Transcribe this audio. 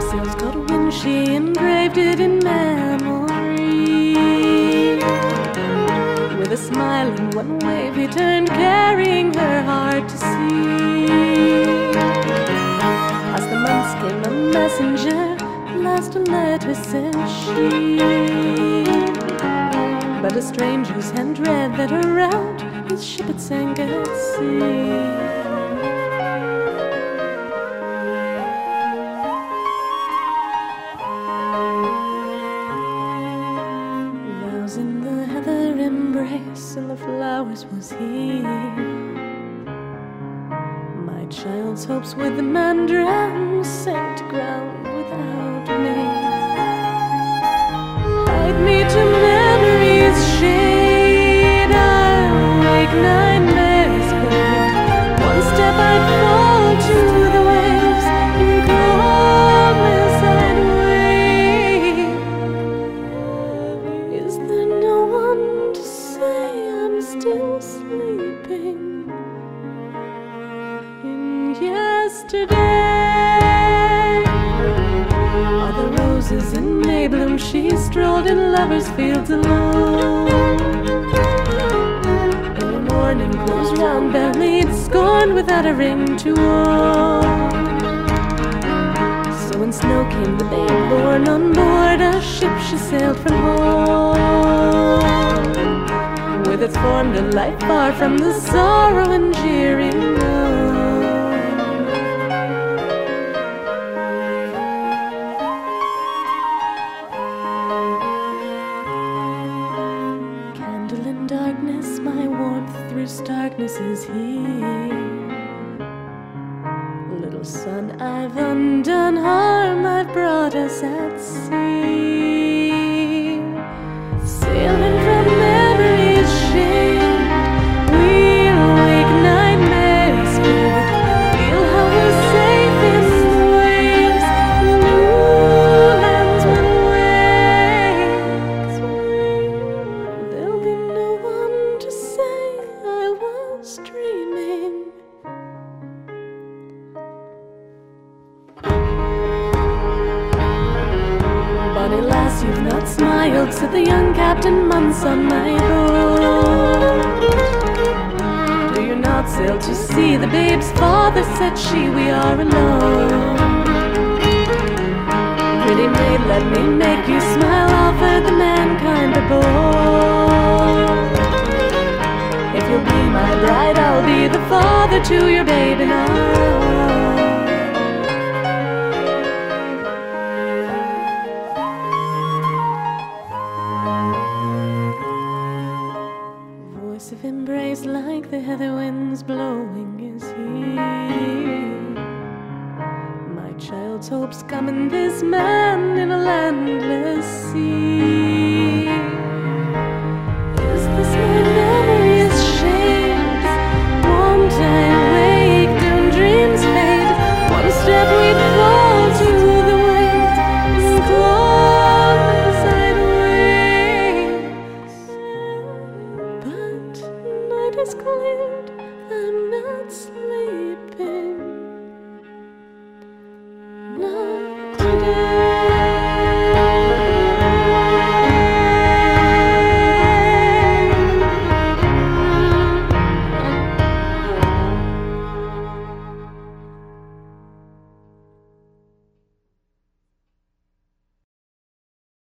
sails caught wind, she engraved it in memory. With a smile and one wave he turned, carrying her heart to sea. As the months came, a messenger, last a letter sent she. But a stranger's hand read that around his ship had sank at sea. In the heather embrace and the flowers was he. My child's hopes with the man drowned sank to ground without me. Hide me to memory's shade, I'll wake nightmares fade. One step I'd fall to the waves, in coldness I'd wake. Is there no one to say I'm still sleeping in yesterday? Are the roses in May bloom? She strolled in lovers' fields alone. In the morning clothes round-bellied, scorned without a ring to own. So when snow came, the babe born on board a ship, she sailed from home. With its formed a life far from the sorrow and jeering known. Candle in darkness, my warmth through starkness is here. Little son, I've undone harm, I've brought us at sea. Sailing from memory's shade, we'll wake nightmares fade. Feel how we're safe in the waves, new lands will waves ring. There'll be no one to say I was dreaming. Bonny lass, you've not smiled, said the young captain months on my boat. Do you not sail to see? The babe's father said she, we are alone. Pretty maid, let me make you smile, offered the mankind a bow. If you'll be my bride, I'll be the father to your babe in arms. Of embrace like the heather winds blowing is here. My child's hopes come in this man in a landless sea.